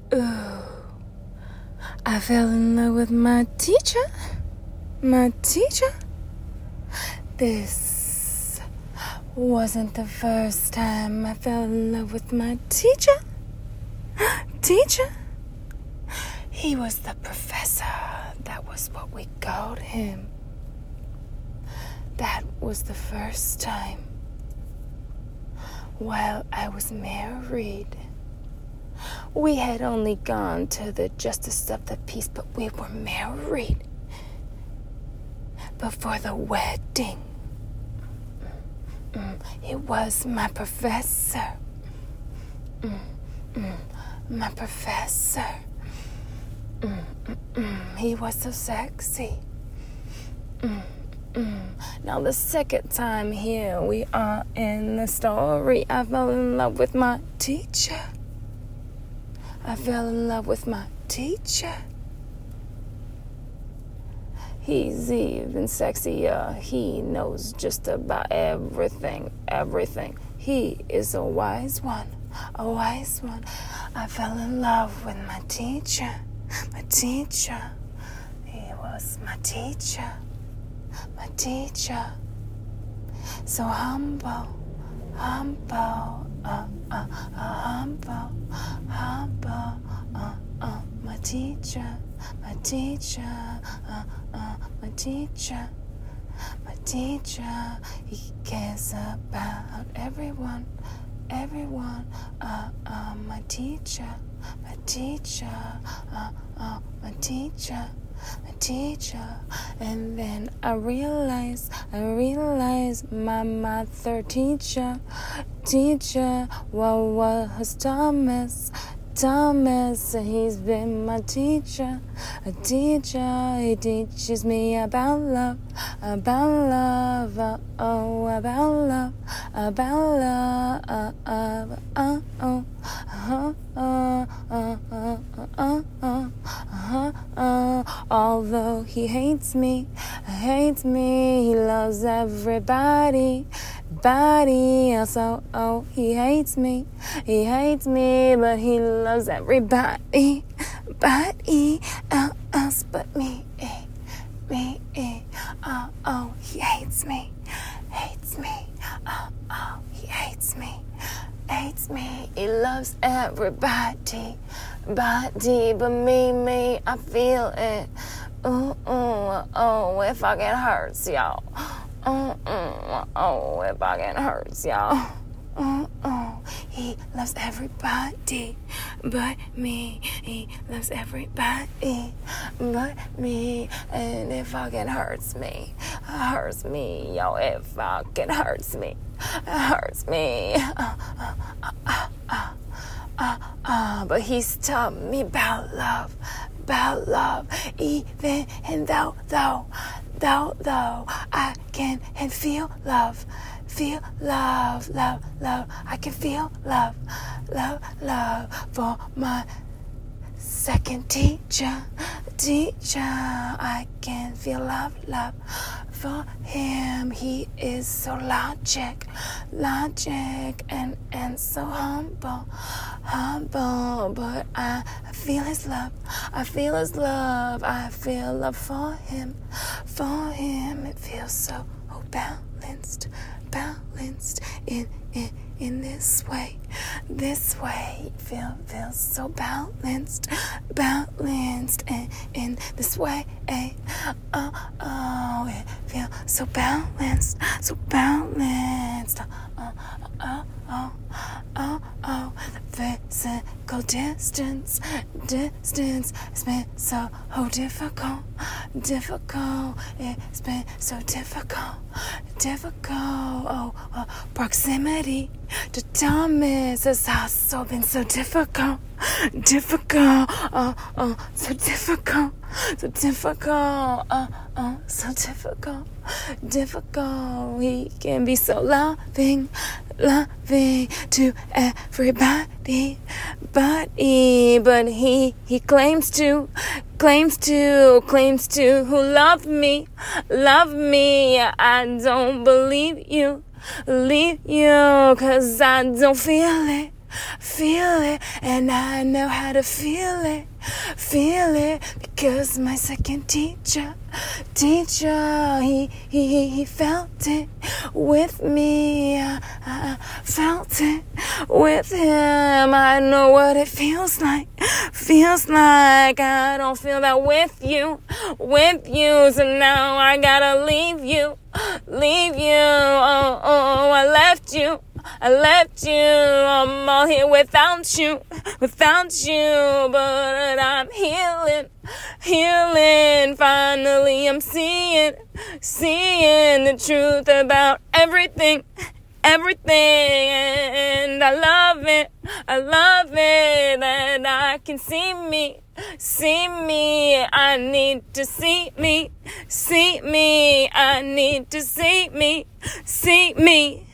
Ooh, I fell in love with my teacher. My teacher. This wasn't the first time I fell in love with my teacher. Teacher. He was the professor. That was what we called him. That was the first time. While I was married. We had only gone to the justice of the peace, but we were married before the wedding. He was my professor. My professor. He was so sexy. Now the second time here we are in the story, I fell in love with my teacher. I fell in love with my teacher. He's even sexier. He knows just about everything. He is a wise one. I fell in love with my teacher. My teacher. He was my teacher. My teacher. So humble. My teacher. My teacher, he cares about everyone, my teacher, and then I realized my mother teacher, what was Thomas, he's been my teacher, he teaches me about love, although he hates me, he loves everybody, so he hates me, but he loves everybody, else but me, he hates me, he loves everybody, but me, I feel it, if I get hurt, y'all. If I get hurt, y'all. He loves everybody but me. He loves everybody but me. And if I get hurts me, y'all. If I get hurts me, but he's taught me about love, even and though I can and feel love, I can feel love for my second teacher, I can feel love for him. He is so logic, and so humble, but I feel his love, I feel love for him, it feels so balanced, in this way, feels so balanced, in this way, it feels so balanced, the physical distance has been so difficult, it's been so difficult, proximity to Thomas has also been so difficult, so difficult, he can be so loving to everybody, but he claims to who love me, I don't believe you, 'cause I don't feel it. feel it, and I know how to feel it, because my second teacher, he felt it with me. I felt it with him. I know what it feels like. I don't feel that with you. So now I gotta leave you. Oh, I left you. I'm all here without you, but I'm healing. Finally, I'm seeing the truth about everything, and I love it that I can see me. I need to see me. I need to see me.